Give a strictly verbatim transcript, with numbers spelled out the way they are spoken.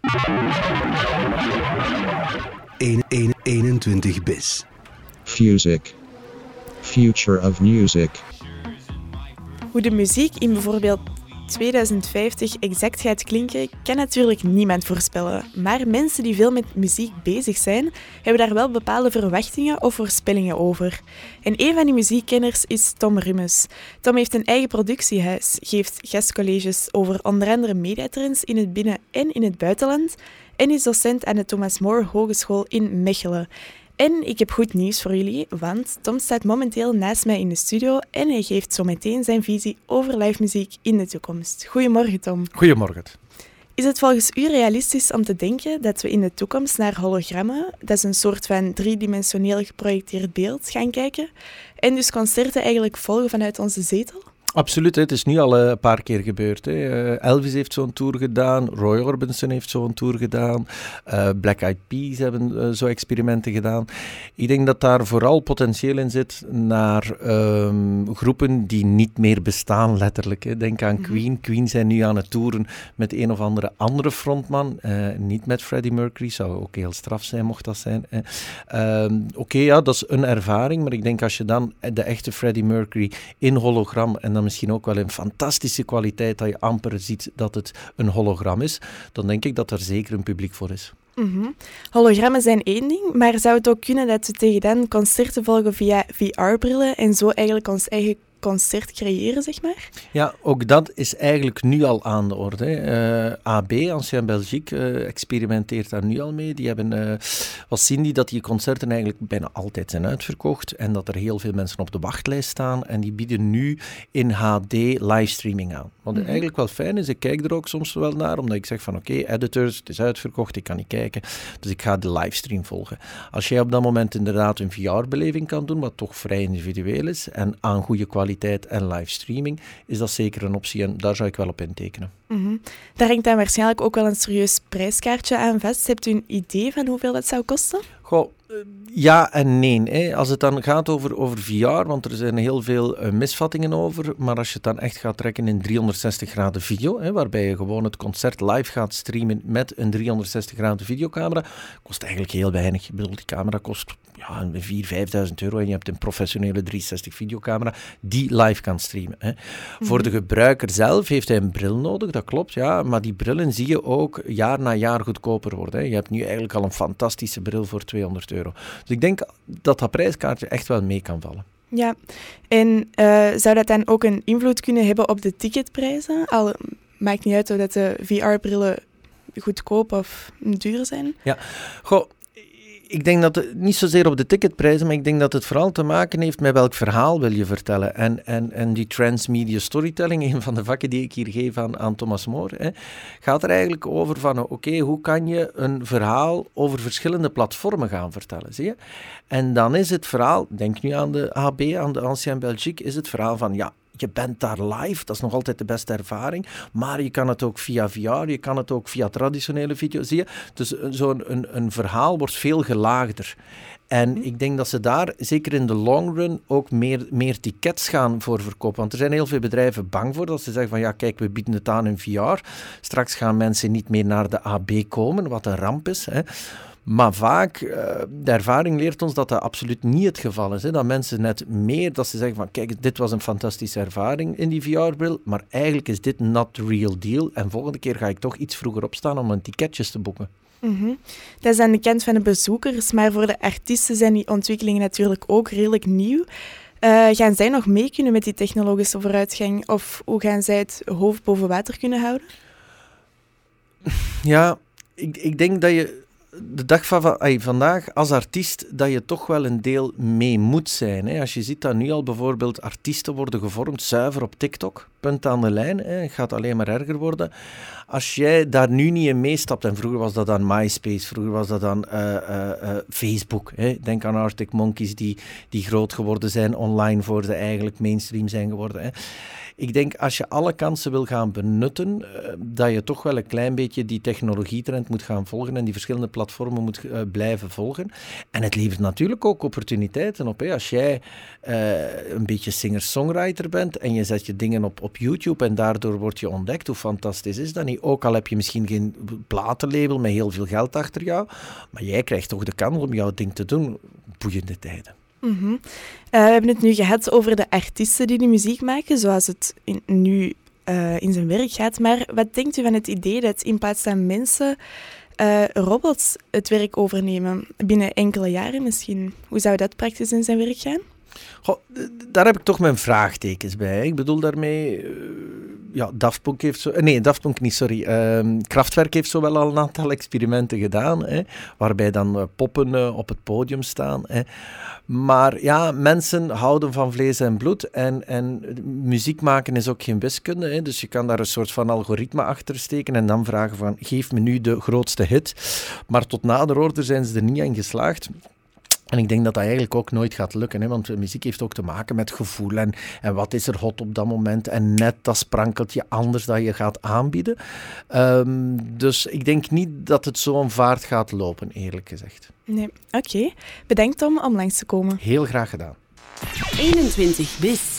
eenentwintig bis. Fusic. Future of music. Hoe de muziek in bijvoorbeeld tweeduizend vijftig exact gaat klinken, kan natuurlijk niemand voorspellen. Maar mensen die veel met muziek bezig zijn, hebben daar wel bepaalde verwachtingen of voorspellingen over. En een van die muziekkenners is Tom Rummes. Tom heeft een eigen productiehuis, geeft gastcolleges over onder andere mediatrends in het binnen- en in het buitenland en is docent aan de Thomas More Hogeschool in Mechelen. En ik heb goed nieuws voor jullie, want Tom staat momenteel naast mij in de studio en hij geeft zo meteen zijn visie over live muziek in de toekomst. Goedemorgen, Tom. Goedemorgen. Is het volgens u realistisch om te denken dat we in de toekomst naar hologrammen, dat is een soort van driedimensioneel geprojecteerd beeld, gaan kijken en dus concerten eigenlijk volgen vanuit onze zetel? Absoluut, hè. Het is nu al een paar keer gebeurd. Hè. Elvis heeft zo'n tour gedaan, Roy Orbison heeft zo'n tour gedaan, uh, Black Eyed Peas hebben uh, zo experimenten gedaan. Ik denk dat daar vooral potentieel in zit naar um, groepen die niet meer bestaan, letterlijk. Hè. Denk aan Queen. Mm-hmm. Queen zijn nu aan het toeren met een of andere andere frontman, uh, niet met Freddie Mercury, zou ook heel straf zijn mocht dat zijn. Hè. Um, Oké, okay, ja, dat is een ervaring, maar ik denk als je dan de echte Freddie Mercury in hologram en dan misschien ook wel in fantastische kwaliteit dat je amper ziet dat het een hologram is, dan denk ik dat er zeker een publiek voor is. Mm-hmm. Hologrammen zijn één ding, maar zou het ook kunnen dat we tegen dan concerten volgen via V R-brillen en zo eigenlijk ons eigen concert creëren, zeg maar? Ja, ook dat is eigenlijk nu al aan de orde. Uh, A B, Ancien Belgique, uh, experimenteert daar nu al mee. Die hebben, uh, wat zien die, dat die concerten eigenlijk bijna altijd zijn uitverkocht en dat er heel veel mensen op de wachtlijst staan en die bieden nu in H D livestreaming aan. Wat mm-hmm. eigenlijk wel fijn is, ik kijk er ook soms wel naar, omdat ik zeg van oké, okay, editors, het is uitverkocht, ik kan niet kijken, dus ik ga de livestream volgen. Als jij op dat moment inderdaad een V R-beleving kan doen, wat toch vrij individueel is en aan goede kwaliteit en livestreaming, is dat zeker een optie en daar zou ik wel op intekenen. Mm-hmm. Daar hangt dan waarschijnlijk ook wel een serieus prijskaartje aan vast. Hebt u een idee van hoeveel dat zou kosten? Goh, ja en nee. Hè. Als het dan gaat over, over V R, want er zijn heel veel uh, misvattingen over, maar als je het dan echt gaat trekken in driehonderdzestig graden video, hè, waarbij je gewoon het concert live gaat streamen met een driehonderdzestig graden videocamera, kost eigenlijk heel weinig. Ik bedoel, die camera kost ja, vierduizend, vijfduizend euro en je hebt een professionele driehonderdzestig videocamera die live kan streamen. Hè. Mm-hmm. Voor de gebruiker zelf heeft hij een bril nodig, dat klopt, ja, maar die brillen zie je ook jaar na jaar goedkoper worden. Hè. Je hebt nu eigenlijk al een fantastische bril voor tweehonderd euro. Dus ik denk dat dat prijskaartje echt wel mee kan vallen. Ja, en uh, zou dat dan ook een invloed kunnen hebben op de ticketprijzen? Al maakt niet uit of dat de V R-brillen goedkoop of duur zijn. Ja, goh. Ik denk dat het niet zozeer op de ticketprijzen, maar ik denk dat het vooral te maken heeft met welk verhaal wil je vertellen. En, en, en die transmedia storytelling, een van de vakken die ik hier geef aan, aan Thomas More, hè, gaat er eigenlijk over van, oké, okay, hoe kan je een verhaal over verschillende platformen gaan vertellen, zie je? En dan is het verhaal, denk nu aan de H B, aan de Ancien Belgique, is het verhaal van, ja, je bent daar live, dat is nog altijd de beste ervaring, maar je kan het ook via V R, je kan het ook via traditionele video, zie je? Dus zo'n een, een verhaal wordt veel gelaagder. En ik denk dat ze daar, zeker in de long run, ook meer, meer tickets gaan voor verkopen. Want er zijn heel veel bedrijven bang voor, dat ze zeggen van ja, kijk, we bieden het aan in V R. Straks gaan mensen niet meer naar de A B komen, wat een ramp is, hè. Maar vaak, uh, de ervaring leert ons dat dat absoluut niet het geval is. Hè. Dat mensen net meer, dat ze zeggen van kijk, dit was een fantastische ervaring in die V R-bril, maar eigenlijk is dit not the real deal. En volgende keer ga ik toch iets vroeger opstaan om een ticketjes te boeken. Mm-hmm. Dat is aan de kant van de bezoekers, maar voor de artiesten zijn die ontwikkelingen natuurlijk ook redelijk nieuw. Uh, gaan zij nog mee kunnen met die technologische vooruitgang of hoe gaan zij het hoofd boven water kunnen houden? Ja, ik, ik denk dat je de dag van, van ay, vandaag als artiest dat je toch wel een deel mee moet zijn. Hè. Als je ziet dat nu al bijvoorbeeld artiesten worden gevormd zuiver op TikTok, punt aan de lijn, hè, het gaat alleen maar erger worden. Als jij daar nu niet in meestapt, en vroeger was dat dan MySpace, vroeger was dat dan uh, uh, uh, Facebook. Hè. Denk aan Arctic Monkeys die, die groot geworden zijn online voor ze eigenlijk mainstream zijn geworden. Hè. ik denk als je alle kansen wil gaan benutten, uh, dat je toch wel een klein beetje die technologietrend moet gaan volgen en die verschillende platformen moet uh, blijven volgen. En het levert natuurlijk ook opportuniteiten op. Hè. Als jij uh, een beetje singer-songwriter bent en je zet je dingen op, op YouTube en daardoor word je ontdekt, hoe fantastisch is dat niet? Ook al heb je misschien geen platenlabel met heel veel geld achter jou, maar jij krijgt toch de kans om jouw ding te doen. Boeiende tijden. Mm-hmm. Uh, we hebben het nu gehad over de artiesten die de muziek maken, zoals het in, nu uh, in zijn werk gaat. Maar wat denkt u van het idee dat in plaats van mensen uh, robots het werk overnemen? Binnen enkele jaren misschien. Hoe zou dat praktisch in zijn werk gaan? Goh, daar heb ik toch mijn vraagtekens bij. Ik bedoel daarmee... Uh, ja, Daft Punk heeft zo... Nee, Daft Punk niet, sorry. Uh, Kraftwerk heeft zo wel al een aantal experimenten gedaan, hè, waarbij dan uh, poppen uh, op het podium staan. Hè. Maar ja, mensen houden van vlees en bloed en, en muziek maken is ook geen wiskunde. Hè, dus je kan daar een soort van algoritme achter steken en dan vragen van, geef me nu de grootste hit. Maar tot nader order zijn ze er niet aan geslaagd. En ik denk dat dat eigenlijk ook nooit gaat lukken, hè? Want muziek heeft ook te maken met gevoel en, en wat is er hot op dat moment en net dat sprankeltje anders dat je gaat aanbieden. Um, dus ik denk niet dat het zo'n vaart gaat lopen, eerlijk gezegd. Nee, oké. Okay. Bedankt Tom om langs te komen. Heel graag gedaan. eenentwintig bis.